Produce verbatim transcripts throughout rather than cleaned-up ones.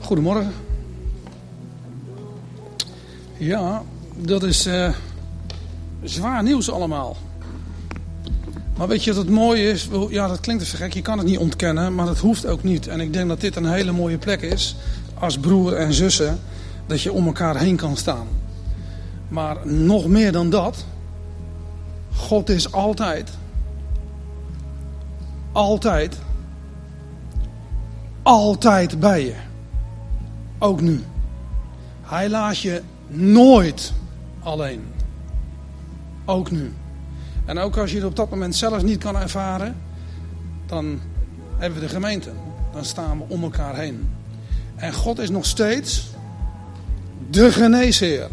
Goedemorgen. Ja, dat is uh, zwaar nieuws allemaal. Maar weet je wat het mooie is? Ja, dat klinkt even gek, je kan het niet ontkennen, maar dat hoeft ook niet. En ik denk dat dit een hele mooie plek is, als broer en zussen, dat je om elkaar heen kan staan. Maar nog meer dan dat, God is altijd, altijd, altijd bij je. Ook nu. Hij laat je nooit alleen. Ook nu. En ook als je het op dat moment zelf niet kan ervaren, dan hebben we de gemeente. Dan staan we om elkaar heen. En God is nog steeds de geneesheer.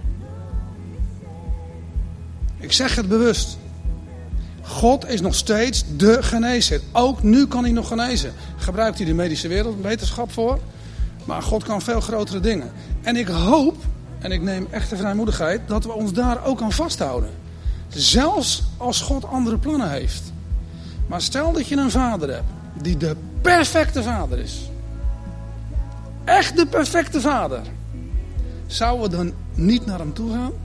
Ik zeg het bewust. God is nog steeds de geneesheer. Ook nu kan hij nog genezen. Gebruikt hij de medische wereld, wetenschap voor. Maar God kan veel grotere dingen. En ik hoop, en ik neem echte vrijmoedigheid, dat we ons daar ook aan vasthouden. Zelfs als God andere plannen heeft. Maar stel dat je een vader hebt die de perfecte vader is. Echt de perfecte vader. Zouden we dan niet naar hem toe gaan?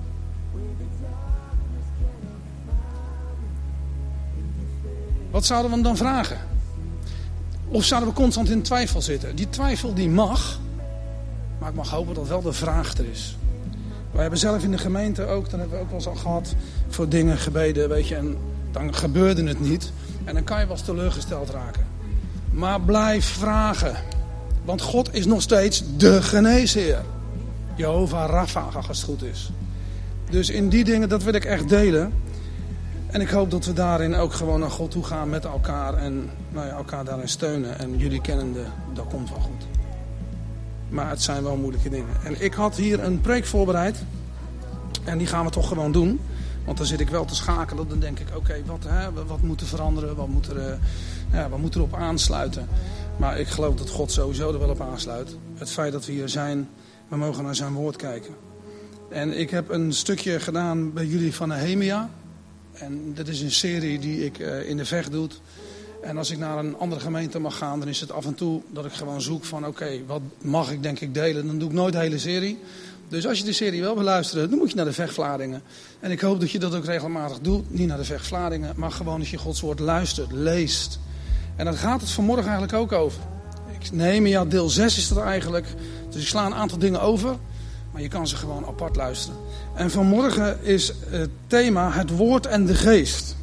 Wat zouden we hem dan vragen? Of zouden we constant in twijfel zitten? Die twijfel die mag, maar ik mag hopen dat wel de vraag er is. Wij hebben zelf in de gemeente ook, dan hebben we ook wel eens al gehad, voor dingen gebeden, weet je, en dan gebeurde het niet. En dan kan je wel eens teleurgesteld raken. Maar blijf vragen. Want God is nog steeds de geneesheer. Jehovah Rapha, als het goed is. Dus in die dingen, dat wil ik echt delen. En ik hoop dat we daarin ook gewoon naar God toe gaan met elkaar. En nou ja, elkaar daarin steunen. En jullie kennende, dat komt wel goed. Maar het zijn wel moeilijke dingen. En ik had hier een preek voorbereid. En die gaan we toch gewoon doen. Want dan zit ik wel te schakelen. Dan denk ik, oké, okay, wat, wat moet er veranderen? Wat moet, er, uh, ja, wat moet er op aansluiten? Maar ik geloof dat God sowieso er wel op aansluit. Het feit dat we hier zijn, we mogen naar zijn woord kijken. En ik heb een stukje gedaan bij jullie van Nehemia. En dit is een serie die ik uh, in de vecht doe. En als ik naar een andere gemeente mag gaan, dan is het af en toe dat ik gewoon zoek van oké, okay, wat mag ik denk ik delen? Dan doe ik nooit de hele serie. Dus als je de serie wel wil luisteren, dan moet je naar de Vecht-Vlaardingen. En ik hoop dat je dat ook regelmatig doet. Niet naar de Vecht-Vlaardingen, maar gewoon als je Gods woord luistert, leest. En daar gaat het vanmorgen eigenlijk ook over. Nehemia deel zes is dat eigenlijk. Dus ik sla een aantal dingen over. Maar je kan ze gewoon apart luisteren. En vanmorgen is het thema het woord en de geest.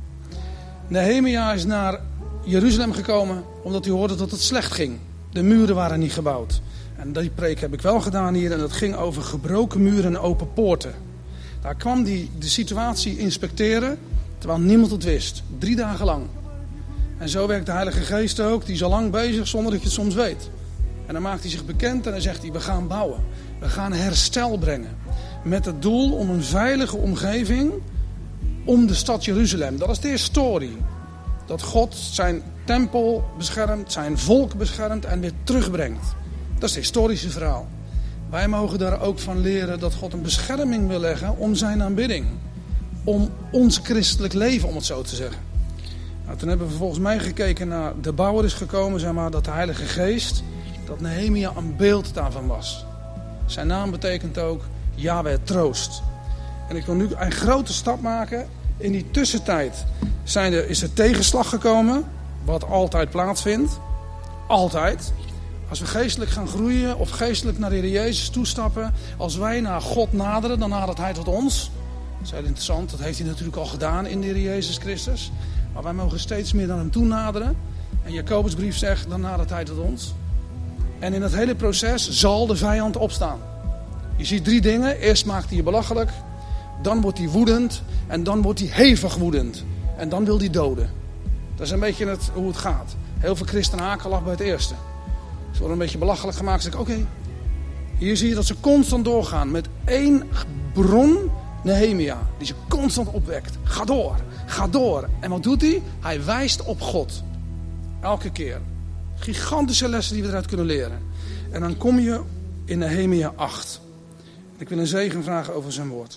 Nehemia is naar Jeruzalem gekomen omdat hij hoorde dat het slecht ging. De muren waren niet gebouwd. En die preek heb ik wel gedaan hier. En dat ging over gebroken muren en open poorten. Daar kwam hij de situatie inspecteren. Terwijl niemand het wist. Drie dagen lang. En zo werkt de Heilige Geest ook. Die is al lang bezig zonder dat je het soms weet. En dan maakt hij zich bekend en dan zegt hij, we gaan bouwen. We gaan herstel brengen. Met het doel om een veilige omgeving om de stad Jeruzalem. Dat is de historie. Dat God zijn tempel beschermt, zijn volk beschermt en weer terugbrengt. Dat is het historische verhaal. Wij mogen daar ook van leren dat God een bescherming wil leggen om zijn aanbidding. Om ons christelijk leven, om het zo te zeggen. Nou, toen hebben we volgens mij gekeken naar de bouwer is gekomen, zeg maar, dat de Heilige Geest, dat Nehemia een beeld daarvan was. Zijn naam betekent ook Yahweh troost. En ik wil nu een grote stap maken. In die tussentijd zijn er, is er tegenslag gekomen, wat altijd plaatsvindt. Altijd. Als we geestelijk gaan groeien of geestelijk naar de Heer Jezus toestappen, als wij naar God naderen, dan nadert Hij tot ons. Dat is heel interessant, dat heeft Hij natuurlijk al gedaan in de Heer Jezus Christus. Maar wij mogen steeds meer naar Hem toe naderen. En Jacobusbrief zegt, dan nadert Hij tot ons. En in het hele proces zal de vijand opstaan. Je ziet drie dingen. Eerst maakt hij je belachelijk. Dan wordt hij woedend. En dan wordt hij hevig woedend. En dan wil hij doden. Dat is een beetje het, hoe het gaat. Heel veel christenen haken af bij het eerste. Ze worden een beetje belachelijk gemaakt. Zeg ik, oké. Okay. Hier zie je dat ze constant doorgaan. Met één bron, Nehemia. Die ze constant opwekt. Ga door. Ga door. En wat doet hij? Hij wijst op God. Elke keer. Gigantische lessen die we eruit kunnen leren. En dan kom je in Nehemia acht. Ik wil een zegen vragen over zijn woord.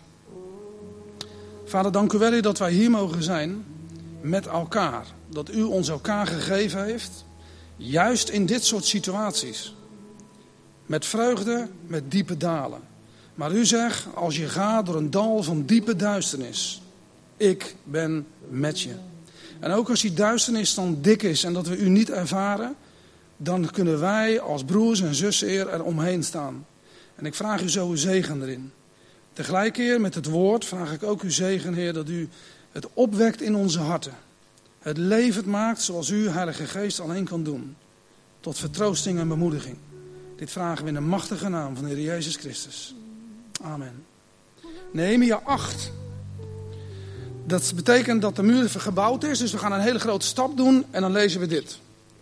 Vader, dank u wel dat wij hier mogen zijn met elkaar. Dat u ons elkaar gegeven heeft. Juist in dit soort situaties. Met vreugde, met diepe dalen. Maar u zegt, als je gaat door een dal van diepe duisternis, ik ben met je. En ook als die duisternis dan dik is en dat we u niet ervaren, dan kunnen wij als broers en zussen er omheen staan. En ik vraag u zo uw zegen erin. Tegelijk, Heer, met het woord vraag ik ook uw zegen, Heer, dat u het opwekt in onze harten. Het levend maakt zoals u, Heilige Geest, alleen kan doen. Tot vertroosting en bemoediging. Dit vragen we in de machtige naam van de Heer Jezus Christus. Amen. Nehemia acht. Dat betekent dat de muur gebouwd is, dus we gaan een hele grote stap doen en dan lezen we dit.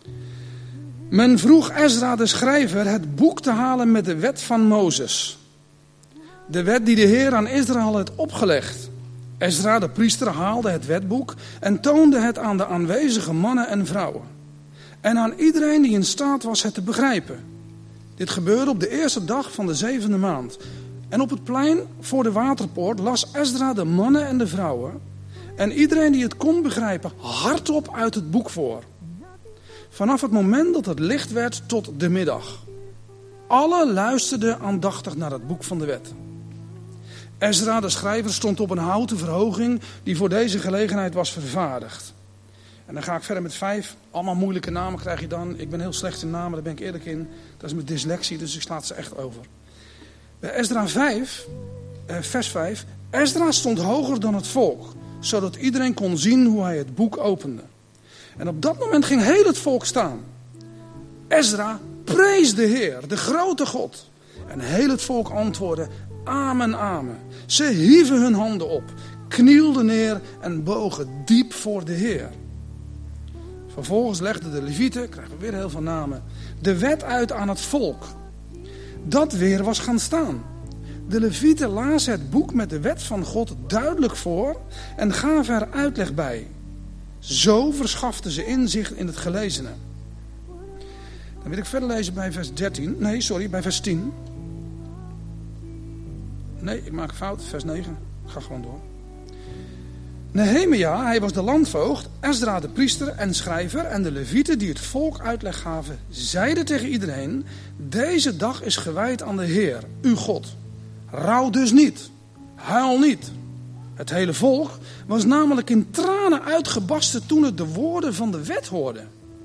Men vroeg Ezra de schrijver het boek te halen met de wet van Mozes. De wet die de Heer aan Israël had opgelegd. Ezra de priester haalde het wetboek en toonde het aan de aanwezige mannen en vrouwen. En aan iedereen die in staat was het te begrijpen. Dit gebeurde op de eerste dag van de zevende maand. En op het plein voor de waterpoort las Ezra de mannen en de vrouwen en iedereen die het kon begrijpen hardop uit het boek voor. Vanaf het moment dat het licht werd tot de middag. Alle luisterden aandachtig naar het boek van de wet. Ezra, de schrijver, stond op een houten verhoging die voor deze gelegenheid was vervaardigd. En dan ga ik verder met vijf. Allemaal moeilijke namen krijg je dan. Ik ben heel slecht in namen, daar ben ik eerlijk in. Dat is met dyslexie, dus ik sla het ze echt over. Bij Ezra vijf, eh, vers vijf. Ezra stond hoger dan het volk, zodat iedereen kon zien hoe hij het boek opende. En op dat moment ging heel het volk staan. Ezra prees de Heer, de grote God. En heel het volk antwoordde, amen, amen. Ze hieven hun handen op, knielden neer en bogen diep voor de Heer. Vervolgens legden de Levieten, krijgen we weer heel veel namen, de wet uit aan het volk. Dat weer was gaan staan. De Levieten lazen het boek met de wet van God duidelijk voor en gaven er uitleg bij. Zo verschaften ze inzicht in het gelezene. Dan wil ik verder lezen bij vers dertien. Nee, sorry, bij vers tien. Nee, ik maak een fout. Vers negen. Ik ga gewoon door. Nehemia, hij was de landvoogd, Ezra de priester en schrijver en de Levieten die het volk uitleg gaven, zeiden tegen iedereen, deze dag is gewijd aan de Heer, uw God. Rouw dus niet. Huil niet. Het hele volk was namelijk in tranen uitgebarsten toen het de woorden van de wet hoorde.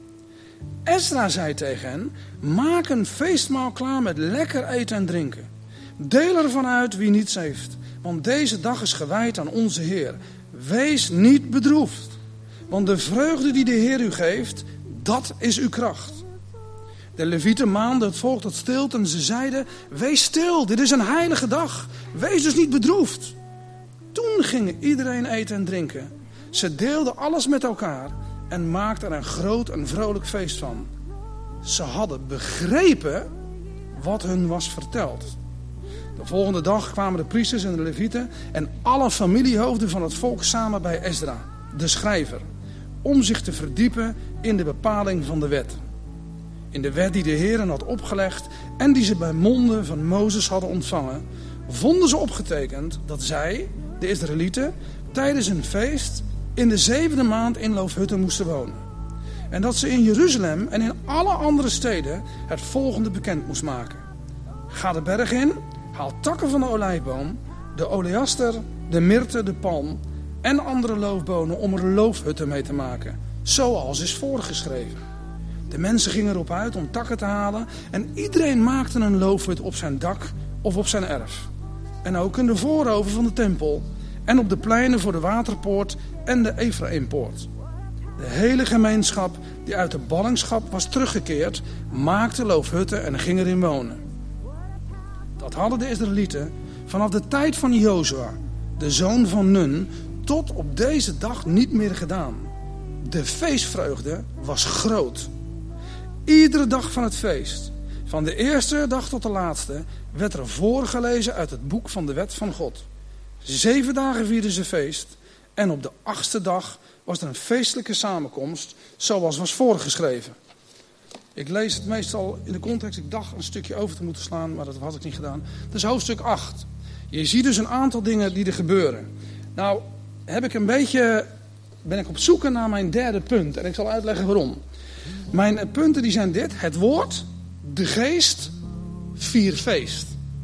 Ezra zei tegen hen, maak een feestmaal klaar met lekker eten en drinken. Deel ervan uit wie niets heeft, want deze dag is gewijd aan onze Heer. Wees niet bedroefd, want de vreugde die de Heer u geeft, dat is uw kracht. De Levieten maanden het volk tot stilte en ze zeiden, wees stil, dit is een heilige dag. Wees dus niet bedroefd. Toen ging iedereen eten en drinken. Ze deelden alles met elkaar en maakten er een groot en vrolijk feest van. Ze hadden begrepen wat hun was verteld. De volgende dag kwamen de priesters en de Levieten en alle familiehoofden van het volk samen bij Ezra, de schrijver, om zich te verdiepen in de bepaling van de wet. In de wet die de Heer hen had opgelegd en die ze bij monden van Mozes hadden ontvangen, vonden ze opgetekend dat zij, de Israëlieten, tijdens een feest in de zevende maand in Loofhutten moesten wonen. En dat ze in Jeruzalem en in alle andere steden het volgende bekend moest maken. Ga de berg in, haal takken van de olijfboom, de oleaster, de myrte, de palm en andere loofbonen om er loofhutten mee te maken, zoals is voorgeschreven. De mensen gingen erop uit om takken te halen en iedereen maakte een loofhut op zijn dak of op zijn erf. En ook in de vooroven van de tempel en op de pleinen voor de waterpoort en de Efraïmpoort. De hele gemeenschap die uit de ballingschap was teruggekeerd, maakte loofhutten en ging erin wonen. Dat hadden de Israëlieten vanaf de tijd van Jozua, de zoon van Nun, tot op deze dag niet meer gedaan. De feestvreugde was groot. Iedere dag van het feest, van de eerste dag tot de laatste, werd er voorgelezen uit het boek van de wet van God. Zeven dagen vierden ze feest en op de achtste dag was er een feestelijke samenkomst zoals was voorgeschreven. Ik lees het meestal in de context, ik dacht een stukje over te moeten slaan, maar dat had ik niet gedaan. Dat is hoofdstuk acht. Je ziet dus een aantal dingen die er gebeuren. Nou, heb ik een beetje, ben ik op zoek naar mijn derde punt en ik zal uitleggen waarom. Mijn punten die zijn dit: het woord, de geest, vier feest.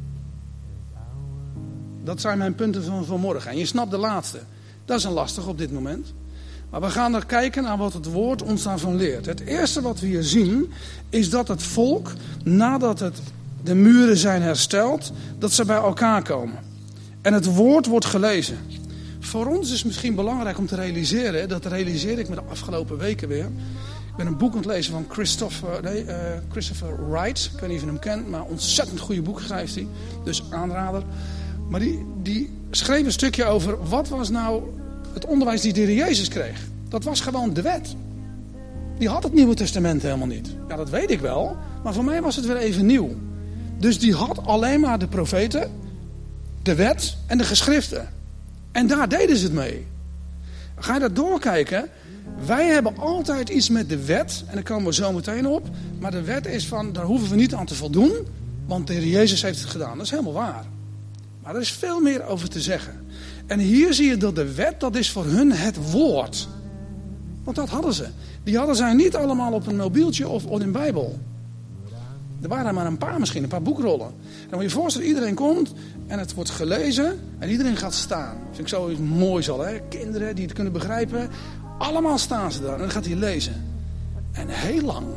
Dat zijn mijn punten van vanmorgen. En je snapt de laatste. Dat is een lastig op dit moment. Maar we gaan er kijken naar wat het woord ons daarvan leert. Het eerste wat we hier zien is dat het volk, nadat het, de muren zijn hersteld, dat ze bij elkaar komen. En het woord wordt gelezen. Voor ons is het misschien belangrijk om te realiseren, dat realiseer ik me de afgelopen weken weer. Ik ben een boek aan het lezen van Christopher, nee, uh, Christopher Wright. Ik weet niet of je hem kent, maar een ontzettend goede boek schrijft hij. Dus aanrader. Maar die, die schreef een stukje over wat was nou het onderwijs die de Heer Jezus kreeg. Dat was gewoon de wet. Die had het Nieuwe Testament helemaal niet. Ja, dat weet ik wel. Maar voor mij was het weer even nieuw. Dus die had alleen maar de profeten, de wet en de geschriften. En daar deden ze het mee. Ga je dat doorkijken? Wij hebben altijd iets met de wet. En daar komen we zo meteen op. Maar de wet is van, daar hoeven we niet aan te voldoen. Want de Heer Jezus heeft het gedaan. Dat is helemaal waar. Maar er is veel meer over te zeggen. En hier zie je dat de wet, dat is voor hun het woord. Want dat hadden ze. Die hadden zij niet allemaal op een mobieltje of op een Bijbel. Er waren er maar een paar misschien, een paar boekrollen. En dan moet je je voorstellen, iedereen komt en het wordt gelezen en iedereen gaat staan. Dat vind ik zoiets moois al, hè. Kinderen die het kunnen begrijpen, allemaal staan ze daar en dan gaat hij lezen. En heel lang.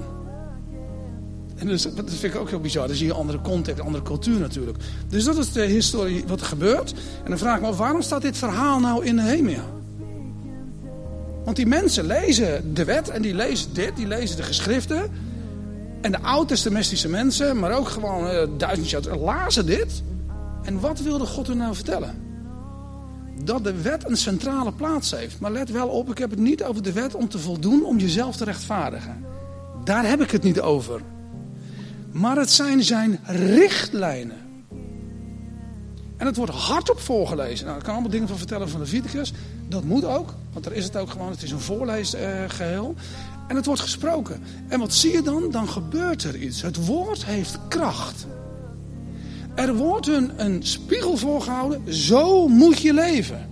En dus, dat vind ik ook heel bizar. Dan zie je een andere context, een andere cultuur natuurlijk. Dus dat is de historie wat er gebeurt. En dan vraag ik me af, waarom staat dit verhaal nou in Nehemia? Want die mensen lezen de wet en die lezen dit, die lezen de geschriften. En de oud-testamentische mensen, maar ook gewoon uh, duizend jaar, lazen dit. En wat wilde God hun nou vertellen? Dat de wet een centrale plaats heeft. Maar let wel op, ik heb het niet over de wet om te voldoen, om jezelf te rechtvaardigen. Daar heb ik het niet over. Maar het zijn zijn richtlijnen. En het wordt hardop voorgelezen. Nou, ik kan allemaal dingen van vertellen van Leviticus. Dat moet ook, want daar is het ook gewoon. Het is een voorleesgeheel. En het wordt gesproken. En wat zie je dan? Dan gebeurt er iets. Het woord heeft kracht. Er wordt hun een spiegel voorgehouden. Zo moet je leven.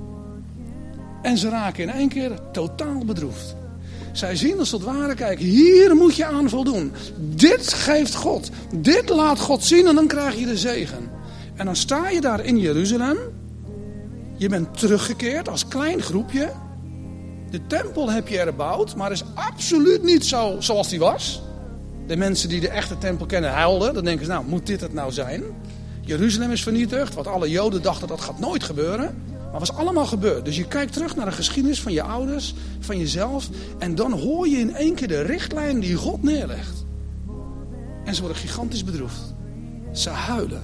En ze raken in één keer totaal bedroefd. Zij zien als het ware, kijk, hier moet je aan voldoen. Dit geeft God. Dit laat God zien en dan krijg je de zegen. En dan sta je daar in Jeruzalem. Je bent teruggekeerd als klein groepje. De tempel heb je herbouwd, maar is absoluut niet zo zoals die was. De mensen die de echte tempel kennen huilden. Dan denken ze, nou, moet dit het nou zijn? Jeruzalem is vernietigd, wat alle Joden dachten, dat gaat nooit gebeuren. Maar was allemaal gebeurd. Dus je kijkt terug naar de geschiedenis van je ouders, van jezelf. En dan hoor je in één keer de richtlijn die God neerlegt. En ze worden gigantisch bedroefd. Ze huilen.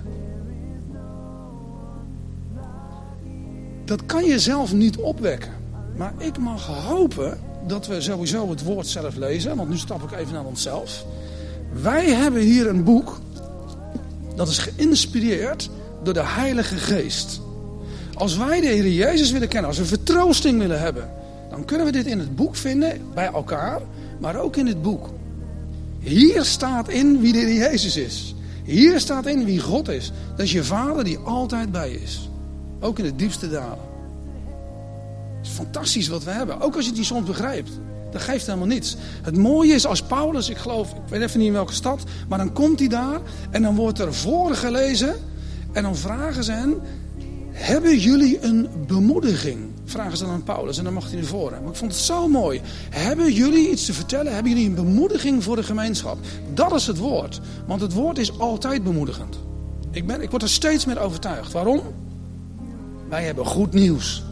Dat kan je zelf niet opwekken. Maar ik mag hopen dat we sowieso het woord zelf lezen. Want nu stap ik even naar onszelf. Wij hebben hier een boek. Dat is geïnspireerd door de Heilige Geest. Als wij de Heer Jezus willen kennen, als we vertroosting willen hebben, dan kunnen we dit in het boek vinden, bij elkaar, maar ook in het boek. Hier staat in wie de Heer Jezus is. Hier staat in wie God is. Dat is je Vader die altijd bij je is. Ook in de diepste dalen. Het is fantastisch wat we hebben. Ook als je het niet soms begrijpt. Dat geeft helemaal niets. Het mooie is als Paulus, ik geloof, ik weet even niet in welke stad, maar dan komt hij daar en dan wordt er voorgelezen en dan vragen ze hen, hebben jullie een bemoediging? Vragen ze dan aan Paulus en dan mag hij naar voren. Maar ik vond het zo mooi. Hebben jullie iets te vertellen? Hebben jullie een bemoediging voor de gemeenschap? Dat is het woord. Want het woord is altijd bemoedigend. Ik, ben, ik word er steeds meer overtuigd. Waarom? Wij hebben goed nieuws.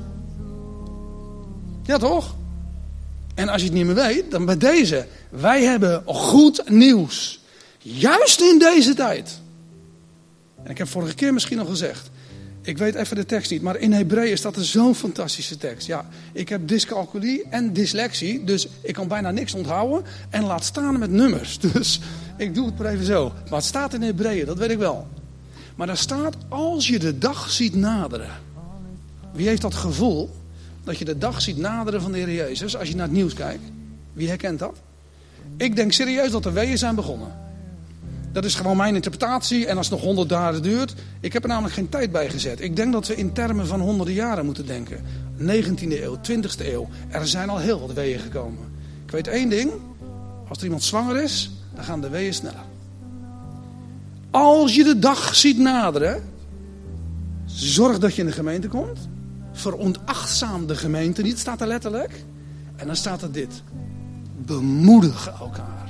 Ja toch? En als je het niet meer weet, dan bij deze. Wij hebben goed nieuws. Juist in deze tijd. En ik heb vorige keer misschien al gezegd. Ik weet even de tekst niet, maar in Hebreeën staat er zo'n fantastische tekst. Ja, ik heb dyscalculie en dyslexie, dus ik kan bijna niks onthouden. En laat staan met nummers. Dus ik doe het maar even zo. Maar het staat in Hebreeën, dat weet ik wel. Maar daar staat, als je de dag ziet naderen. Wie heeft dat gevoel dat je de dag ziet naderen van de Heer Jezus als je naar het nieuws kijkt? Wie herkent dat? Ik denk serieus dat de weeën zijn begonnen. Dat is gewoon mijn interpretatie. En als het nog honderd jaren duurt. Ik heb er namelijk geen tijd bij gezet. Ik denk dat we in termen van honderden jaren moeten denken. negentiende eeuw, twintigste eeuw. Er zijn al heel wat weeën gekomen. Ik weet één ding. Als er iemand zwanger is, dan gaan de weeën sneller. Als je de dag ziet naderen, zorg dat je in de gemeente komt. Veronachtzaam de gemeente niet, staat er letterlijk. En dan staat er dit. Bemoedig elkaar.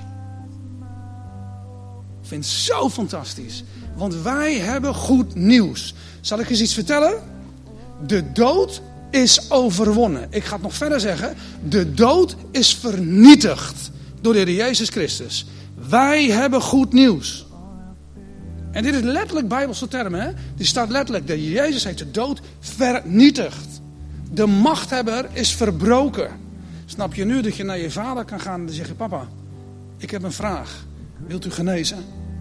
Ik vind het zo fantastisch. Want wij hebben goed nieuws. Zal ik eens iets vertellen? De dood is overwonnen. Ik ga het nog verder zeggen. De dood is vernietigd door de Heer Jezus Christus. Wij hebben goed nieuws. En dit is letterlijk Bijbelse termen. Hè? Dit staat letterlijk. De Heer Jezus heeft de dood vernietigd. De machthebber is verbroken. Snap je nu dat je naar je vader kan gaan en zeggen: papa, ik heb een vraag. Wilt u genezen?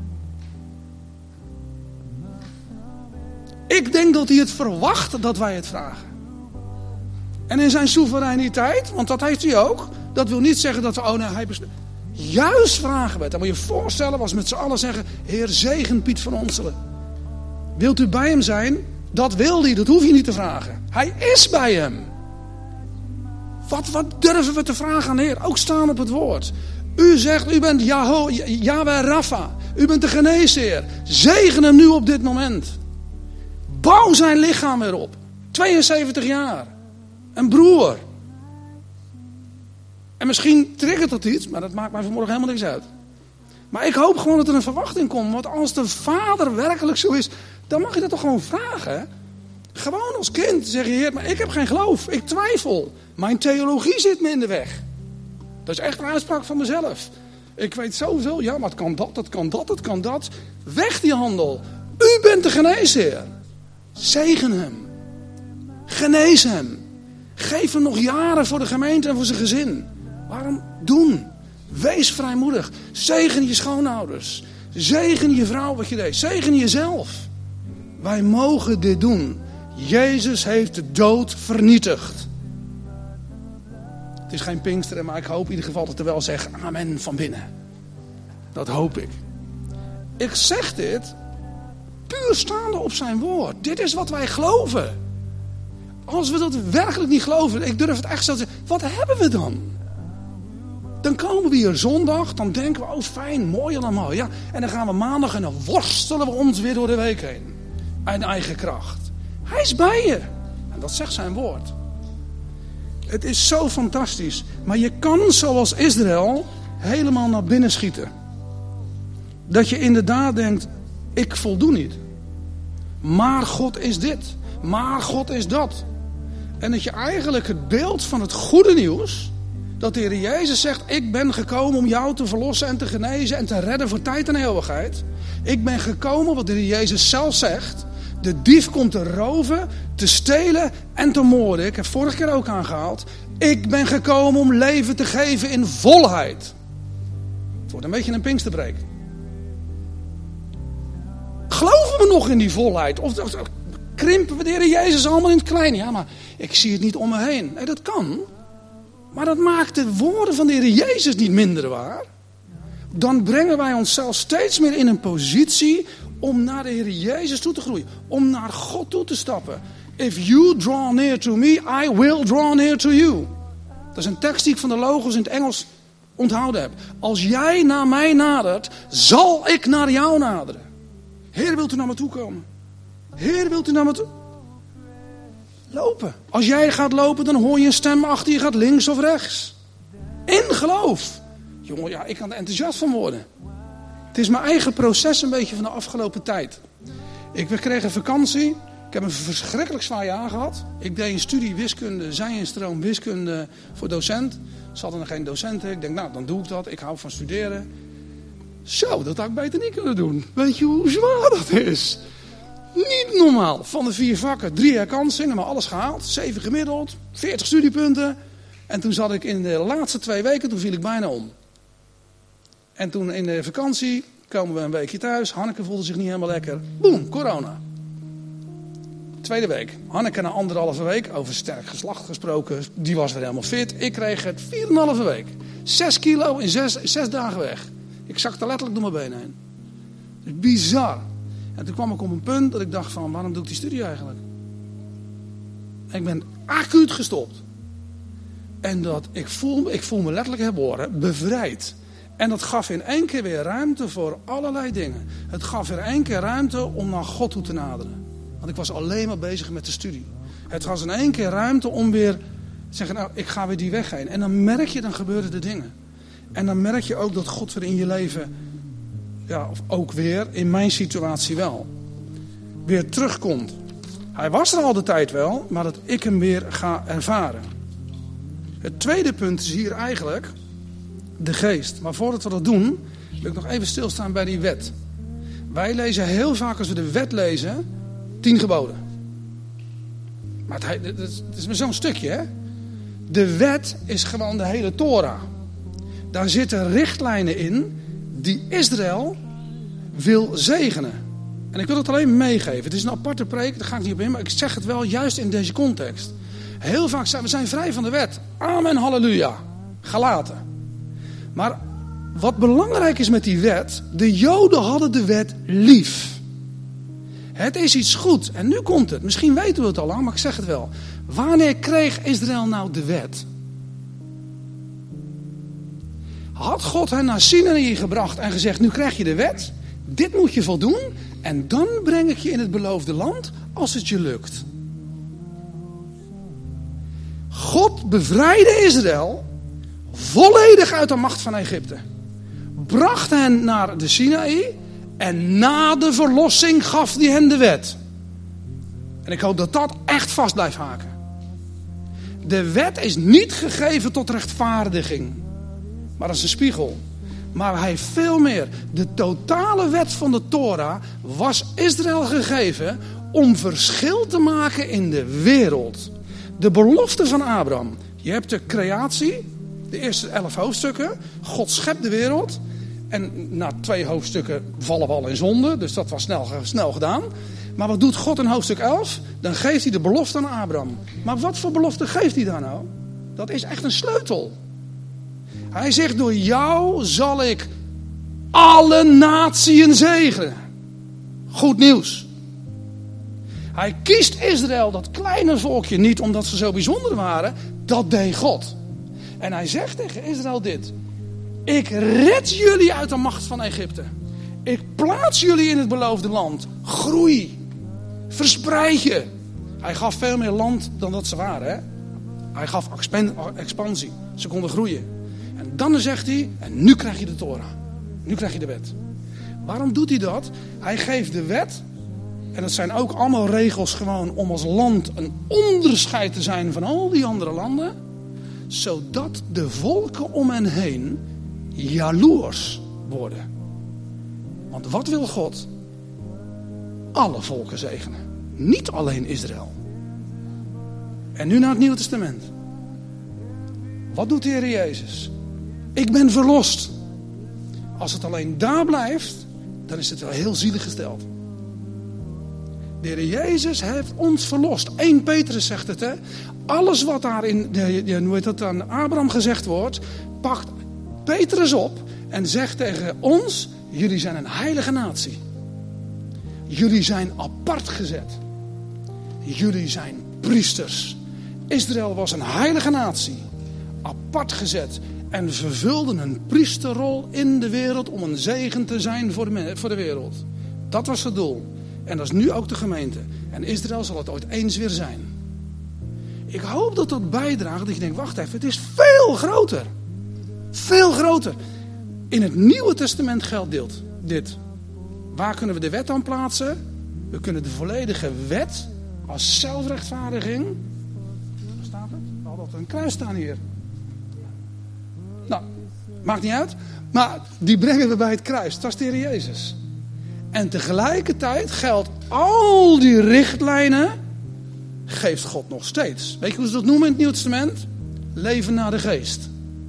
Ik denk dat hij het verwacht dat wij het vragen. En in zijn soevereiniteit, want dat heeft hij ook. Dat wil niet zeggen dat we, oh nee, hij besluit. Juist vragen we het. Dan moet je je voorstellen, als we met z'n allen zeggen: Heer, zegen Piet van Onselen. Wilt u bij hem zijn? Dat wil hij, dat hoef je niet te vragen. Hij is bij hem. Wat, wat durven we te vragen aan de Heer? Ook staan op het woord. U zegt, u bent Yahweh, Yahweh Rapha. U bent de geneesheer. Zegen hem nu op dit moment. Bouw zijn lichaam weer op. tweeënzeventig jaar. Een broer. En misschien triggert dat iets, maar dat maakt mij vanmorgen helemaal niks uit. Maar ik hoop gewoon dat er een verwachting komt. Want als de vader werkelijk zo is, dan mag je dat toch gewoon vragen. Hè? Gewoon als kind zeg je: Heer, maar ik heb geen geloof. Ik twijfel. Mijn theologie zit me in de weg. Dat is echt een uitspraak van mezelf. Ik weet zoveel. Ja, maar het kan dat, het kan dat, het kan dat. Weg die handel. U bent de geneesheer. Zegen hem. Genees hem. Geef hem nog jaren voor de gemeente en voor zijn gezin. Waarom doen? Wees vrijmoedig. Zegen je schoonouders. Zegen je vrouw wat je deed. Zegen jezelf. Wij mogen dit doen. Jezus heeft de dood vernietigd. Het is geen Pinksteren, maar ik hoop in ieder geval dat er wel zegt amen van binnen. Dat hoop ik. Ik zeg dit puur staande op zijn woord. Dit is wat wij geloven. Als we dat werkelijk niet geloven, ik durf het echt zo te zeggen, wat hebben we dan? Dan komen we hier zondag, dan denken we, oh fijn, mooi allemaal. Ja, en dan gaan we maandag en dan worstelen we ons weer door de week heen. Uit eigen kracht. Hij is bij je. En dat zegt zijn woord. Het is zo fantastisch. Maar je kan zoals Israël helemaal naar binnen schieten. Dat je inderdaad denkt, ik voldoe niet. Maar God is dit. Maar God is dat. En dat je eigenlijk het beeld van het goede nieuws, dat de Heer Jezus zegt, ik ben gekomen om jou te verlossen en te genezen en te redden voor tijd en eeuwigheid. Ik ben gekomen, wat de Heer Jezus zelf zegt, de dief komt te roven, te stelen en te moorden. Ik heb vorige keer ook aangehaald. Ik ben gekomen om leven te geven in volheid. Het wordt een beetje een Pinksterpreek. Geloven we nog in die volheid? Of, of krimpen we de Heer Jezus allemaal in het klein? Ja, maar ik zie het niet om me heen. Nee, dat kan. Maar dat maakt de woorden van de Heer Jezus niet minder waar. Dan brengen wij onszelf steeds meer in een positie om naar de Heer Jezus toe te groeien. Om naar God toe te stappen. If you draw near to me, I will draw near to you. Dat is een tekst die ik van de Logos in het Engels onthouden heb. Als jij naar mij nadert, zal ik naar jou naderen. Heer, wilt u naar me toe komen? Heer, wilt u naar me toe? Lopen. Als jij gaat lopen, dan hoor je een stem achter je, gaat links of rechts. In geloof. Jongen, ja, ik kan er enthousiast van worden. Het is mijn eigen proces een beetje van de afgelopen tijd. Ik kreeg een vakantie. Ik heb een verschrikkelijk zwaar jaar gehad. Ik deed een studie wiskunde, zij-instroom wiskunde voor docent. Ze hadden nog geen docenten. Ik denk, nou, dan doe ik dat. Ik hou van studeren. Zo, dat had ik beter niet kunnen doen. Weet je hoe zwaar dat is? Niet normaal. Van de vier vakken, drie herkansingen, maar alles gehaald. Zeven gemiddeld, veertig studiepunten. En toen zat ik in de laatste twee weken, toen viel ik bijna om. En toen in de vakantie komen we een weekje thuis. Hanneke voelde zich niet helemaal lekker. Boem, corona. Tweede week. Hanneke na anderhalve week, over sterk geslacht gesproken, die was weer helemaal fit. Ik kreeg het vier en een halve week. Zes kilo in zes, zes dagen weg. Ik zakte letterlijk door mijn benen heen. Het is bizar. En toen kwam ik op een punt dat ik dacht van, waarom doe ik die studie eigenlijk? En ik ben acuut gestopt. En dat ik voel, ik voel me letterlijk herboren, bevrijd. En dat gaf in één keer weer ruimte voor allerlei dingen. Het gaf weer één keer ruimte om naar God toe te naderen. Want ik was alleen maar bezig met de studie. Het was in één keer ruimte om weer te zeggen, nou, ik ga weer die weg heen. En dan merk je, dan gebeuren de dingen. En dan merk je ook dat God weer in je leven, ja, of ook weer, in mijn situatie wel, weer terugkomt. Hij was er al de tijd wel, maar dat ik hem weer ga ervaren. Het tweede punt is hier eigenlijk de geest. Maar voordat we dat doen, wil ik nog even stilstaan bij die wet. Wij lezen heel vaak als we de wet lezen, tien geboden. Maar het, het is maar zo'n stukje, hè. De wet is gewoon de hele Torah. Daar zitten richtlijnen in die Israël wil zegenen. En ik wil het alleen meegeven. Het is een aparte preek, daar ga ik niet op in. Maar ik zeg het wel juist in deze context. Heel vaak zijn we zijn vrij van de wet. Amen, halleluja. Galaten. Maar wat belangrijk is met die wet. De Joden hadden de wet lief. Het is iets goed. En nu komt het. Misschien weten we het al lang, maar ik zeg het wel. Wanneer kreeg Israël nou de wet? Had God hen naar Sinaï gebracht en gezegd, nu krijg je de wet. Dit moet je voldoen. En dan breng ik je in het beloofde land als het je lukt. God bevrijdde Israël volledig uit de macht van Egypte. Bracht hen naar de Sinaï. En na de verlossing gaf hij hen de wet. En ik hoop dat dat echt vast blijft haken. De wet is niet gegeven tot rechtvaardiging. Maar dat is een spiegel. Maar hij heeft veel meer. De totale wet van de Torah was Israël gegeven om verschil te maken in de wereld. De belofte van Abraham. Je hebt de creatie, de eerste elf hoofdstukken. God schept de wereld. En na twee hoofdstukken vallen we al in zonde. Dus dat was snel, snel gedaan. Maar wat doet God in hoofdstuk elf? Dan geeft hij de belofte aan Abraham. Maar wat voor belofte geeft hij dan nou? Dat is echt een sleutel. Hij zegt, door jou zal ik alle natieën zegenen. Goed nieuws. Hij kiest Israël, dat kleine volkje, niet omdat ze zo bijzonder waren. Dat deed God. En hij zegt tegen Israël dit. Ik red jullie uit de macht van Egypte. Ik plaats jullie in het beloofde land. Groei. Verspreid je. Hij gaf veel meer land dan dat ze waren. Hè? Hij gaf expansie. Ze konden groeien. En dan zegt hij, en nu krijg je de Torah. Nu krijg je de wet. Waarom doet hij dat? Hij geeft de wet. En dat zijn ook allemaal regels gewoon om als land een onderscheid te zijn van al die andere landen. Zodat de volken om hen heen jaloers worden. Want wat wil God? Alle volken zegenen. Niet alleen Israël. En nu naar het Nieuwe Testament. Wat doet de Heer Jezus? Ik ben verlost. Als het alleen daar blijft, dan is het wel heel zielig gesteld. De Heer Jezus heeft ons verlost. Eerste Petrus zegt het, hè. Alles wat daar in, hoe heet dat, aan Abraham gezegd wordt, pakt Petrus op en zegt tegen ons, jullie zijn een heilige natie. Jullie zijn apart gezet. Jullie zijn priesters. Israël was een heilige natie. Apart gezet. En vervulden een priesterrol in de wereld om een zegen te zijn voor de, voor de wereld. Dat was het doel. En dat is nu ook de gemeente. En Israël zal het ooit eens weer zijn. Ik hoop dat dat bijdraagt. Dat je denkt, wacht even, het is veel groter. Veel groter. In het Nieuwe Testament geldt dit. dit. Waar kunnen we de wet aan plaatsen? We kunnen de volledige wet als zelfrechtvaardiging. Waar staat het? We hadden een kruis staan hier. Nou, maakt niet uit. Maar die brengen we bij het kruis. Dat is de Heer Jezus. En tegelijkertijd geldt al die richtlijnen. Geeft God nog steeds. Weet je hoe ze dat noemen in het Nieuw Testament? Leven naar de geest.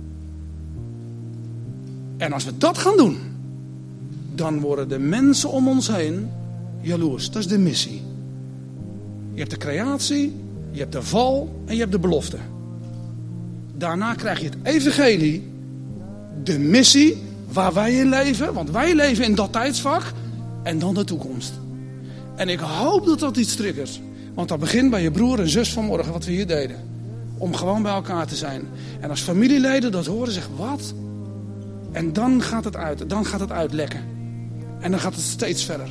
En als we dat gaan doen, dan worden de mensen om ons heen jaloers. Dat is de missie. Je hebt de creatie, je hebt de val en je hebt de belofte. Daarna krijg je het evangelie, de missie waar wij in leven. Want wij leven in dat tijdsvak en dan de toekomst. En ik hoop dat dat iets triggert. Want dat begint bij je broer en zus vanmorgen, wat we hier deden. Om gewoon bij elkaar te zijn. En als familieleden dat horen, zeggen, wat? En dan gaat het uit. Dan gaat het uitlekken. En dan gaat het steeds verder.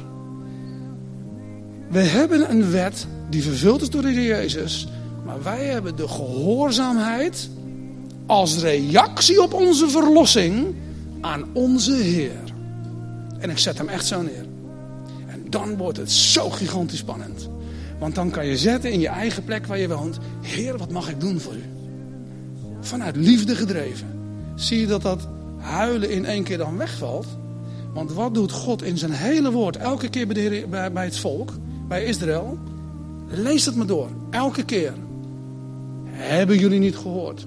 We hebben een wet die vervuld is door de Heer Jezus. Maar wij hebben de gehoorzaamheid als reactie op onze verlossing aan onze Heer. En ik zet hem echt zo neer. En dan wordt het zo gigantisch spannend. Want dan kan je zetten in je eigen plek waar je woont. Heer, wat mag ik doen voor u? Vanuit liefde gedreven. Zie je dat dat huilen in één keer dan wegvalt? Want wat doet God in zijn hele woord? Elke keer bij, de Heer, bij, bij het volk, bij Israël. Lees het maar door. Elke keer. Hebben jullie niet gehoord?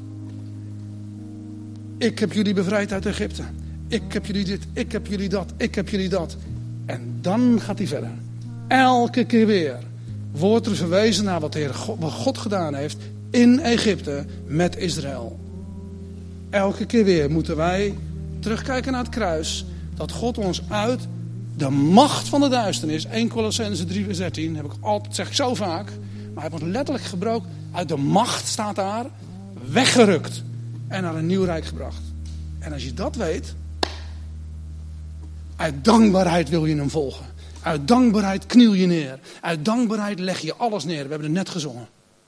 Ik heb jullie bevrijd uit Egypte. Ik heb jullie dit, ik heb jullie dat, ik heb jullie dat. En dan gaat hij verder. Elke keer weer wordt er verwezen naar wat, de Heer God, wat God gedaan heeft in Egypte met Israël. Elke keer weer moeten wij terugkijken naar het kruis. Dat God ons uit de macht van de duisternis, Eerste Kolossenzen drie vers dertien, heb ik altijd, zeg ik zo vaak. Maar hij wordt letterlijk gebroken. Uit de macht staat daar, weggerukt en naar een nieuw rijk gebracht. En als je dat weet, uit dankbaarheid wil je hem volgen. Uit dankbaarheid kniel je neer. Uit dankbaarheid leg je alles neer. We hebben het net gezongen.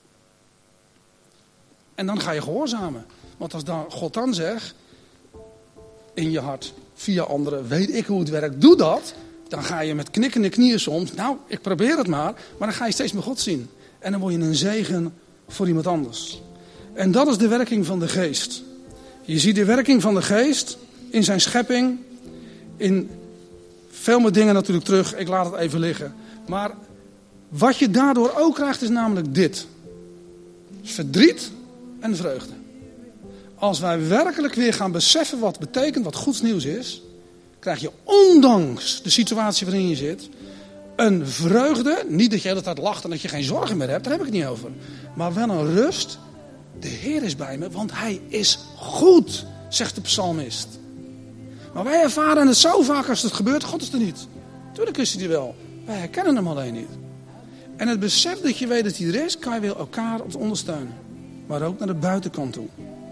En dan ga je gehoorzamen. Want als dan God dan zegt, in je hart, via anderen, weet ik hoe het werkt, doe dat. Dan ga je met knikkende knieën soms, nou, ik probeer het maar. Maar dan ga je steeds meer God zien. En dan word je een zegen voor iemand anders. En dat is de werking van de geest. Je ziet de werking van de geest in zijn schepping. In veel meer dingen natuurlijk terug. Ik laat het even liggen. Maar wat je daardoor ook krijgt is namelijk dit. Verdriet en vreugde. Als wij werkelijk weer gaan beseffen wat betekent, wat goeds nieuws is, krijg je ondanks de situatie waarin je zit, een vreugde. Niet dat je de hele tijd lacht en dat je geen zorgen meer hebt, daar heb ik het niet over. Maar wel een rust. De Heer is bij me, want Hij is goed, zegt de psalmist. Maar wij ervaren het zo vaak als het gebeurt, God is er niet. Tuurlijk is Hij er wel. Wij herkennen Hem alleen niet. En het besef dat je weet dat Hij er is, kan je weer elkaar op ondersteunen. Maar ook naar de buitenkant toe.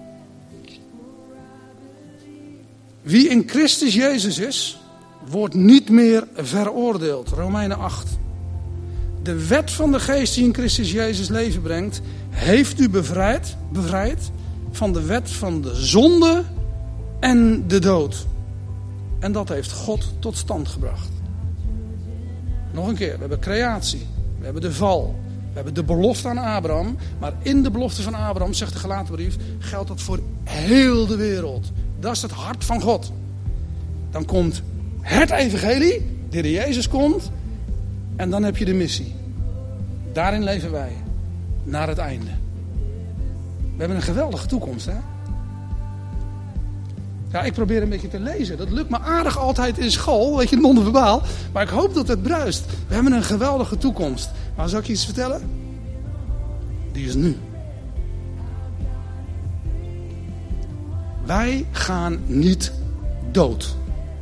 Wie in Christus Jezus is, wordt niet meer veroordeeld. Romeinen acht. De wet van de geest die in Christus Jezus leven brengt, heeft u bevrijd, bevrijd van de wet van de zonde en de dood. En dat heeft God tot stand gebracht. Nog een keer, we hebben creatie, we hebben de val, we hebben de belofte aan Abraham. Maar in de belofte van Abraham, zegt de Galatenbrief, geldt dat voor heel de wereld. Dat is het hart van God. Dan komt het evangelie, de Heer Jezus komt. En dan heb je de missie. Daarin leven wij. Naar het einde. We hebben een geweldige toekomst, hè? Ja, ik probeer een beetje te lezen. Dat lukt me aardig altijd in school, weet je, non-verbaal. Maar ik hoop dat het bruist. We hebben een geweldige toekomst. Maar zal ik je iets vertellen? Die is nu. Wij gaan niet dood.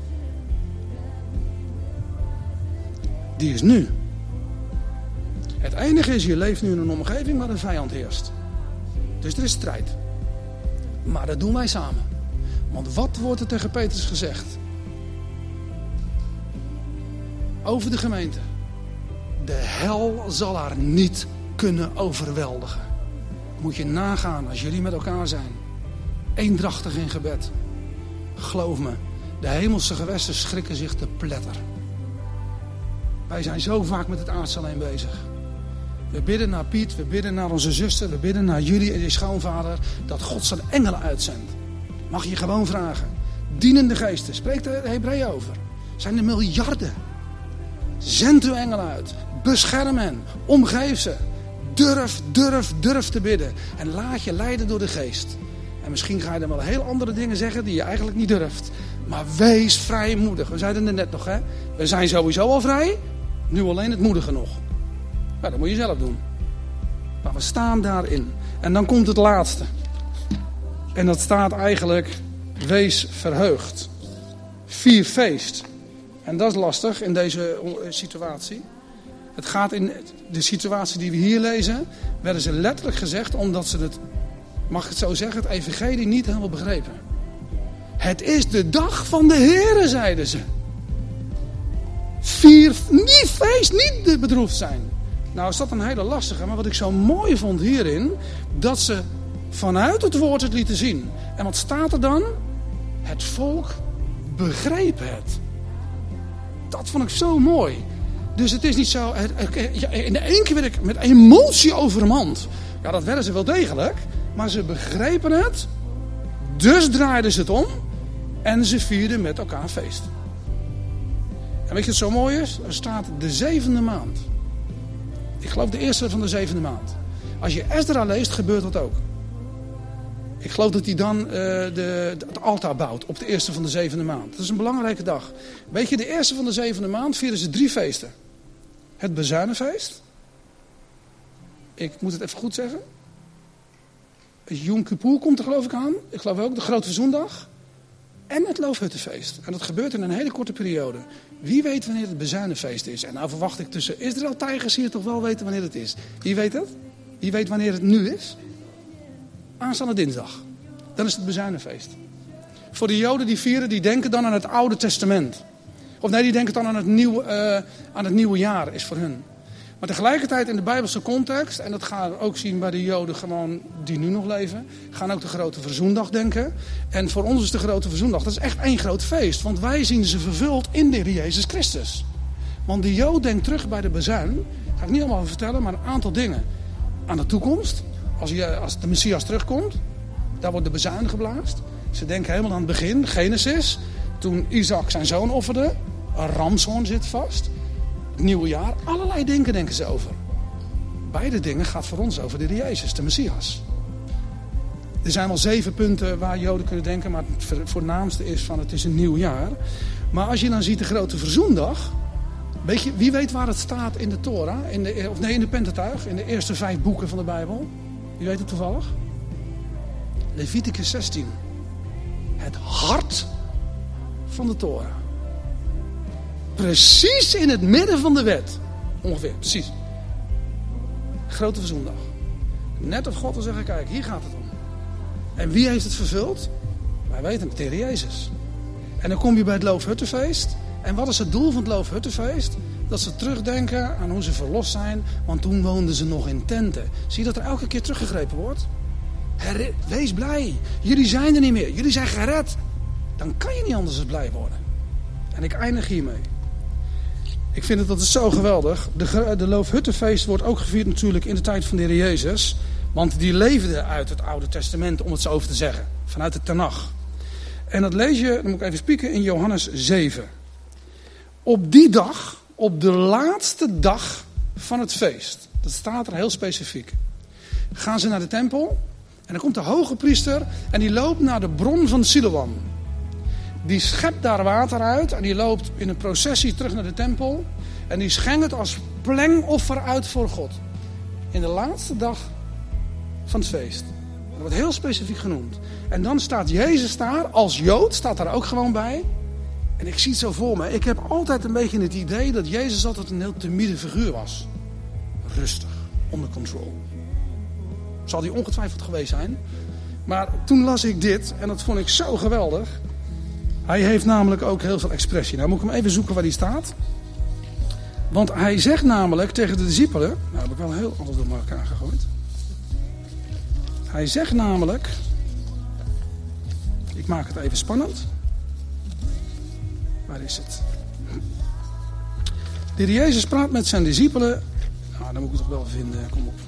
Die is nu. Het enige is, je leeft nu in een omgeving waar de vijand heerst. Dus er is strijd. Maar dat doen wij samen. Want wat wordt er tegen Petrus gezegd? Over de gemeente. De hel zal haar niet kunnen overweldigen. Moet je nagaan als jullie met elkaar zijn. Eendrachtig in gebed. Geloof me, de hemelse gewesten schrikken zich te pletter. Wij zijn zo vaak met het aardse alleen bezig. We bidden naar Piet, we bidden naar onze zuster, we bidden naar jullie en je schoonvader, dat God zijn engelen uitzendt. Mag je gewoon vragen. Dienende geesten, spreekt de Hebreeën over. Zijn er miljarden. Zend uw engelen uit. Bescherm hen. Omgeef ze. Durf, durf, durf te bidden. En laat je leiden door de geest. En misschien ga je dan wel heel andere dingen zeggen die je eigenlijk niet durft. Maar wees vrijmoedig. We zeiden het net nog, hè. We zijn sowieso al vrij. Nu alleen het moedige nog. Nou, dat moet je zelf doen. Maar we staan daarin. En dan komt het laatste. En dat staat eigenlijk, wees verheugd. Vier feest. En dat is lastig in deze situatie. Het gaat in de situatie die we hier lezen, werden ze letterlijk gezegd omdat ze het, mag ik het zo zeggen, het evangelie niet helemaal begrepen. Het is de dag van de Heere, zeiden ze. Vier, niet feest, niet bedroefd zijn. Nou is dat een hele lastige, maar wat ik zo mooi vond hierin, dat ze vanuit het woord het lieten zien. En wat staat er dan? Het volk begreep het. Dat vond ik zo mooi. Dus het is niet zo, in de één keer werd ik met emotie overmand. Ja, dat werden ze wel degelijk, maar ze begrepen het. Dus draaiden ze het om en ze vierden met elkaar feest. En weet je wat zo mooi is? Er staat de zevende maand. Ik geloof de eerste van de zevende maand. Als je Esdra leest, gebeurt dat ook. Ik geloof dat hij dan uh, de, het altaar bouwt op de eerste van de zevende maand. Dat is een belangrijke dag. Weet je, de eerste van de zevende maand vieren ze drie feesten. Het bezuinenfeest. Ik moet het even goed zeggen. Yom Kippur komt er geloof ik aan. Ik geloof ook de Grote Verzoendag. En het Loofhuttenfeest. En dat gebeurt in een hele korte periode. Wie weet wanneer het bezuinenfeest is? En nou verwacht ik tussen Israël-tijgers hier toch wel weten wanneer het is. Wie weet het? Wie weet wanneer het nu is? Aanstaande dinsdag. Dan is het bezuinenfeest. Voor de Joden die vieren, die denken dan aan het Oude Testament. Of nee, die denken dan aan het, nieuw, uh, aan het nieuwe jaar, is voor hun. Maar tegelijkertijd in de Bijbelse context, en dat gaan we ook zien bij de Joden gewoon die nu nog leven, gaan ook de Grote Verzoendag denken. En voor ons is de Grote Verzoendag, dat is echt één groot feest. Want wij zien ze vervuld in de Heer Jezus Christus. Want de Jood denkt terug bij de bezuin, daar ga ik niet allemaal vertellen, maar een aantal dingen. Aan de toekomst, als, je, als de Messias terugkomt, daar wordt de bezuin geblaast. Ze denken helemaal aan het begin, Genesis, toen Isaac zijn zoon offerde, een ramshoorn zit vast. Het nieuwe jaar, allerlei dingen denken ze over. Beide dingen gaat voor ons over de Heer Jezus, de Messias. Er zijn wel zeven punten waar Joden kunnen denken, maar het voornaamste is van het is een nieuw jaar. Maar als je dan ziet de Grote Verzoendag, weet je, wie weet waar het staat in de Torah, in de, of nee in de Pentateuch, in de eerste vijf boeken van de Bijbel? Wie weet het toevallig? Leviticus zestien. Het hart van de Torah. Precies in het midden van de wet. Ongeveer, precies. Grote Verzoendag. Net of God wil zeggen, kijk, hier gaat het om. En wie heeft het vervuld? Wij weten het, de Heer Jezus. En dan kom je bij het Loofhuttenfeest. En wat is het doel van het Loofhuttenfeest? Dat ze terugdenken aan hoe ze verlost zijn. Want toen woonden ze nog in tenten. Zie je dat er elke keer teruggegrepen wordt? Her- Wees blij. Jullie zijn er niet meer. Jullie zijn gered. Dan kan je niet anders dan blij worden. En ik eindig hiermee. Ik vind het dat is zo geweldig. De, de Loofhuttenfeest wordt ook gevierd natuurlijk in de tijd van de Heer Jezus. Want die leefde uit het Oude Testament, om het zo over te zeggen. Vanuit de Tanach. En dat lees je, dan moet ik even spieken, in Johannes zeven. Op die dag, op de laatste dag van het feest. Dat staat er heel specifiek. Gaan ze naar de tempel. En dan komt de hoge priester en die loopt naar de bron van Siloam. Die schept daar water uit en die loopt in een processie terug naar de tempel. En die schenkt het als plengoffer uit voor God. In de laatste dag van het feest. Dat wordt heel specifiek genoemd. En dan staat Jezus daar, als Jood, staat daar ook gewoon bij. En ik zie het zo voor me. Ik heb altijd een beetje het idee dat Jezus altijd een heel timide figuur was. Rustig, onder control. Zal die ongetwijfeld geweest zijn. Maar toen las ik dit en dat vond ik zo geweldig. Hij heeft namelijk ook heel veel expressie. Nou moet ik hem even zoeken waar die staat. Want hij zegt namelijk tegen de discipelen. Nou heb ik wel heel alles door elkaar gegooid. Hij zegt namelijk. Ik maak het even spannend. Waar is het? De Heer Jezus praat met zijn discipelen. Nou, dan moet ik het toch wel vinden. Kom op.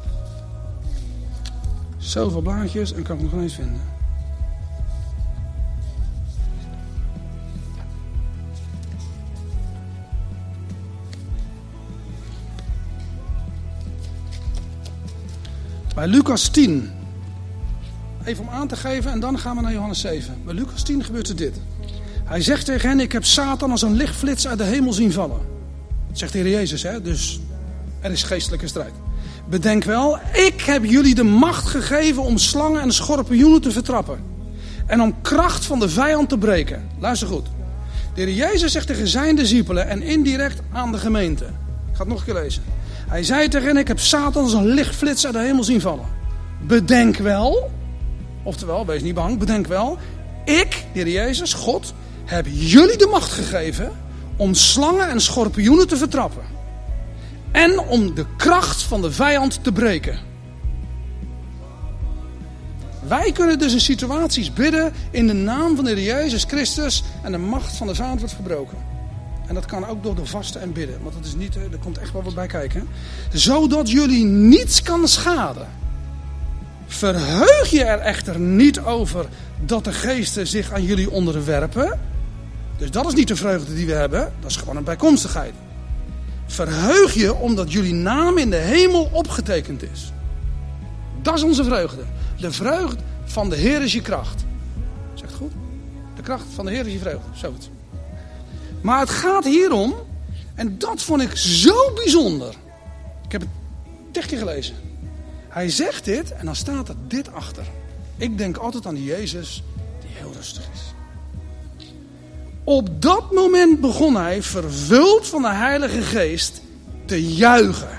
Zoveel blaadjes en kan ik nog niet eens vinden. Bij Lucas tien. Even om aan te geven en dan gaan we naar Johannes zeven. Bij Lucas tien gebeurt er dit. Hij zegt tegen hen, ik heb Satan als een lichtflits uit de hemel zien vallen. Dat zegt de Heer Jezus, hè? Dus er is geestelijke strijd. Bedenk wel, ik heb jullie de macht gegeven om slangen en schorpioenen te vertrappen. En om kracht van de vijand te breken. Luister goed. De Heer Jezus zegt tegen zijn discipelen en indirect aan de gemeente. Ik ga het nog een keer lezen. Hij zei tegen hen, ik heb Satan als een lichtflits uit de hemel zien vallen. Bedenk wel, oftewel, wees niet bang, bedenk wel. ik, de Heer Jezus, God, heb jullie de macht gegeven om slangen en schorpioenen te vertrappen. En om de kracht van de vijand te breken. Wij kunnen dus in situaties bidden in de naam van de Heer Jezus Christus en de macht van de vijand wordt verbroken. En dat kan ook door de vasten en bidden, want dat is niet, er komt echt wel wat bij kijken. Zodat jullie niets kan schaden. Verheug je er echter niet over dat de geesten zich aan jullie onderwerpen. Dus dat is niet de vreugde die we hebben, dat is gewoon een bijkomstigheid. Verheug je omdat jullie naam in de hemel opgetekend is. Dat is onze vreugde. De vreugde van de Heer is je kracht. Zegt het goed? De kracht van de Heer is je vreugde. Zo het. Maar het gaat hierom, en dat vond ik zo bijzonder. Ik heb het tig keer gelezen. Hij zegt dit en dan staat er dit achter. Ik denk altijd aan die Jezus die heel rustig is. Op dat moment begon hij, vervuld van de Heilige Geest, te juichen.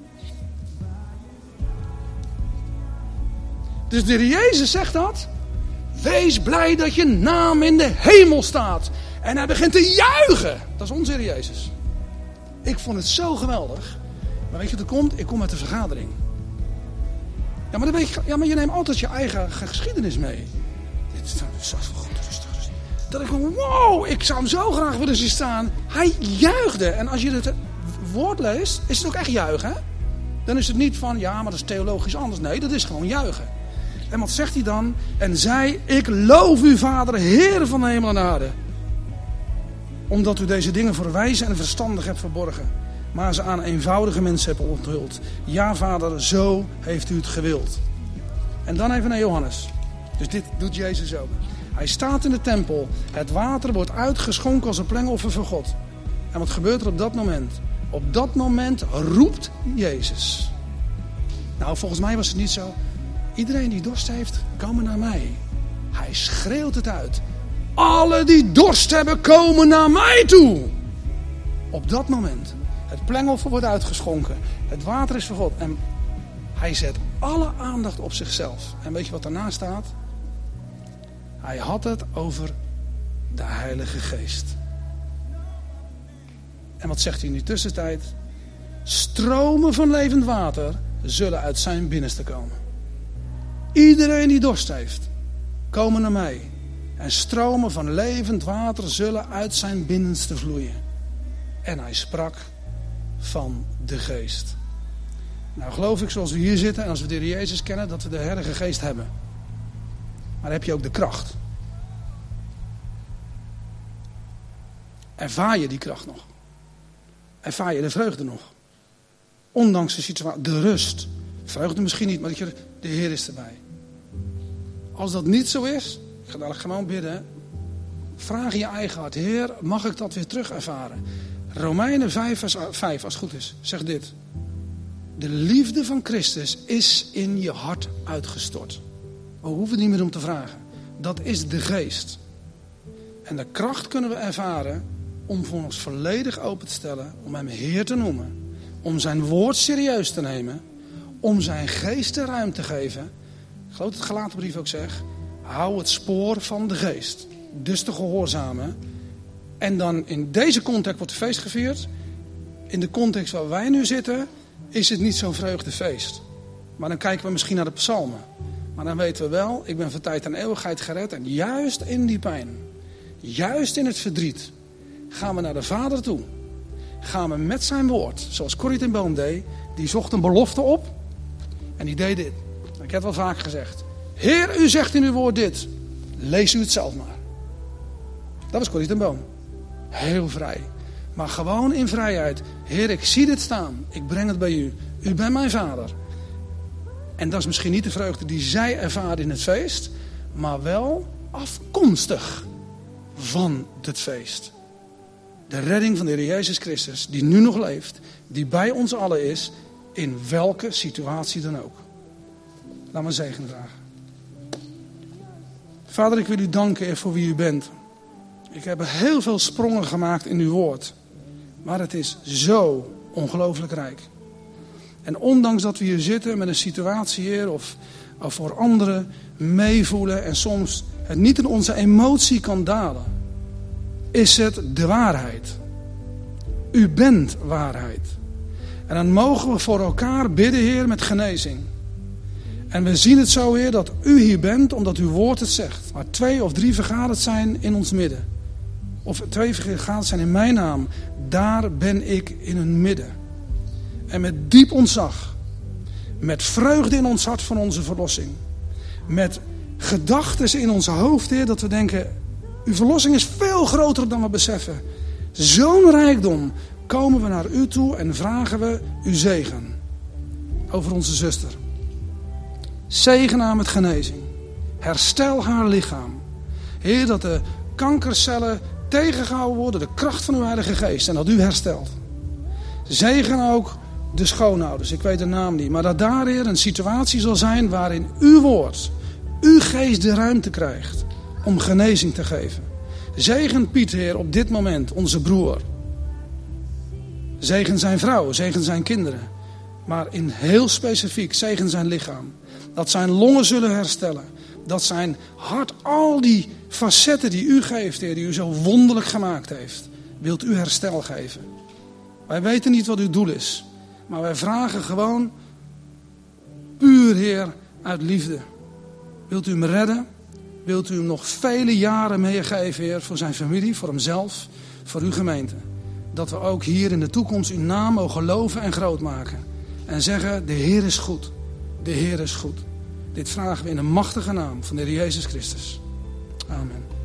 Dus de Heer Jezus zegt dat. Wees blij dat je naam in de hemel staat. En hij begint te juichen. Dat is onze Heer Jezus. Ik vond het zo geweldig. Maar weet je wat er komt? Ik kom uit de vergadering. Ja, maar, dan weet je, ja, maar je neemt altijd je eigen geschiedenis mee. Dit is zo goed, rustig, rustig. Dat ik gewoon, wow, ik zou hem zo graag willen zien staan. Hij juichte. En als je het woord leest, is het ook echt juichen. Hè? Dan is het niet van, ja, maar dat is theologisch anders. Nee, dat is gewoon juichen. En wat zegt hij dan? En zei, ik loof u, Vader, Heer van de hemel en aarde. Omdat u deze dingen voor wijs en verstandig hebt verborgen. Maar ze aan eenvoudige mensen hebben onthuld. Ja, Vader, zo heeft u het gewild. En dan even naar Johannes. Dus dit doet Jezus ook. Hij staat in de tempel. Het water wordt uitgeschonken als een plengoffer voor God. En wat gebeurt er op dat moment? Op dat moment roept Jezus. Nou, volgens mij was het niet zo. Iedereen die dorst heeft, komen naar mij. Hij schreeuwt het uit. Alle die dorst hebben, komen naar mij toe. Op dat moment. Het plengoffer wordt uitgeschonken. Het water is voor God. En hij zet alle aandacht op zichzelf. En weet je wat daarna staat? Hij had het over de Heilige Geest. En wat zegt hij in die tussentijd? Stromen van levend water zullen uit zijn binnenste komen. Iedereen die dorst heeft, komen naar mij. En stromen van levend water zullen uit zijn binnenste vloeien. En hij sprak van de Geest. Nou geloof ik, zoals we hier zitten en als we de Heer Jezus kennen, dat we de Heilige Geest hebben. Maar dan heb je ook de kracht. Ervaar je die kracht nog? Ervaar je de vreugde nog? Ondanks de situatie, de rust. Vreugde misschien niet, maar dat je, de Heer is erbij. Als dat niet zo is, ik ga dadelijk gewoon bidden. Vraag in je eigen hart, Heer, mag ik dat weer terug ervaren? Romeinen vijf, vers vijf, als het goed is, zegt dit. De liefde van Christus is in je hart uitgestort. We hoeven niet meer om te vragen. Dat is de Geest. En de kracht kunnen we ervaren om voor ons volledig open te stellen. Om hem Heer te noemen. Om zijn woord serieus te nemen. Om zijn Geest de ruimte te geven. Ik geloof dat de Galatenbrief ook zegt. Hou het spoor van de Geest. Dus te gehoorzamen. En dan in deze context wordt het feest gevierd. In de context waar wij nu zitten is het niet zo'n vreugdefeest. Maar dan kijken we misschien naar de psalmen. Maar dan weten we wel, ik ben van tijd en eeuwigheid gered. En juist in die pijn, juist in het verdriet, gaan we naar de Vader toe. Gaan we met zijn woord, zoals Corrie ten Boom deed. Die zocht een belofte op. En die deed dit. Ik heb het wel vaak gezegd. Heer, u zegt in uw woord dit. Lees u het zelf maar. Dat was Corrie ten Boom. Heel vrij. Maar gewoon in vrijheid. Heer, ik zie dit staan. Ik breng het bij u. U bent mijn vader. En dat is misschien niet de vreugde die zij ervaren in het feest. Maar wel afkomstig van het feest. De redding van de Heer Jezus Christus. Die nu nog leeft. Die bij ons allen is. In welke situatie dan ook. Laat me zegen vragen. Vader, ik wil u danken Heer, voor wie u bent. Ik heb heel veel sprongen gemaakt in uw woord. Maar het is zo ongelooflijk rijk. En ondanks dat we hier zitten met een situatie, Heer, of of voor anderen meevoelen en soms het niet in onze emotie kan dalen, is het de waarheid. U bent waarheid. En dan mogen we voor elkaar bidden, Heer, met genezing. En we zien het zo, Heer, dat u hier bent, omdat uw woord het zegt. Waar twee of drie vergaderd zijn in ons midden. Of twee vergaderd zijn in mijn naam. Daar ben ik in hun midden. En met diep ontzag. Met vreugde in ons hart van onze verlossing. Met gedachten in ons hoofd, Heer, dat we denken, uw verlossing is veel groter dan we beseffen. Zo'n rijkdom komen we naar u toe en vragen we uw zegen over onze zuster. Zegen haar met genezing. Herstel haar lichaam. Heer, dat de kankercellen tegengehouden worden, de kracht van uw Heilige Geest, en dat u herstelt. Zegen ook de schoonouders, ik weet de naam niet, maar dat daar, Heer, een situatie zal zijn waarin uw woord, uw geest de ruimte krijgt om genezing te geven. Zegen Piet, Heer, op dit moment, onze broer. Zegen zijn vrouw, zegen zijn kinderen. Maar in heel specifiek, zegen zijn lichaam. Dat zijn longen zullen herstellen. Dat zijn hart, al die facetten die u geeft, Heer, die u zo wonderlijk gemaakt heeft. Wilt u herstel geven. Wij weten niet wat uw doel is. Maar wij vragen gewoon, puur, Heer, uit liefde. Wilt u hem redden? Wilt u hem nog vele jaren meegeven, Heer, voor zijn familie, voor hemzelf, voor uw gemeente. Dat we ook hier in de toekomst uw naam mogen loven en groot maken. En zeggen, de Heer is goed. De Heer is goed. Dit vragen we in de machtige naam van de Heer Jezus Christus. Amen.